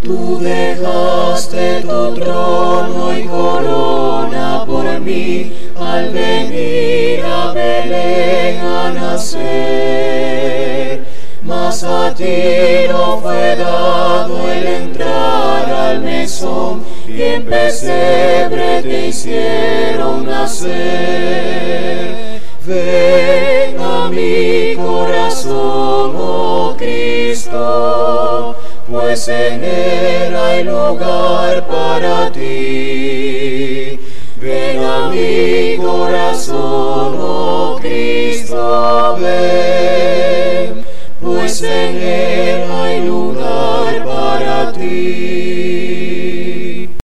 Tú dejaste tu trono y corona por mí al venir a Belén a nacer. Mas a ti no fue dado el entrar al mesón y en pesebre te hicieron nacer. Ven a mi corazón, oh Cristo, pues en él hay lugar para ti. Ven a mi corazón, oh Cristo, ven, pues en él hay lugar para ti.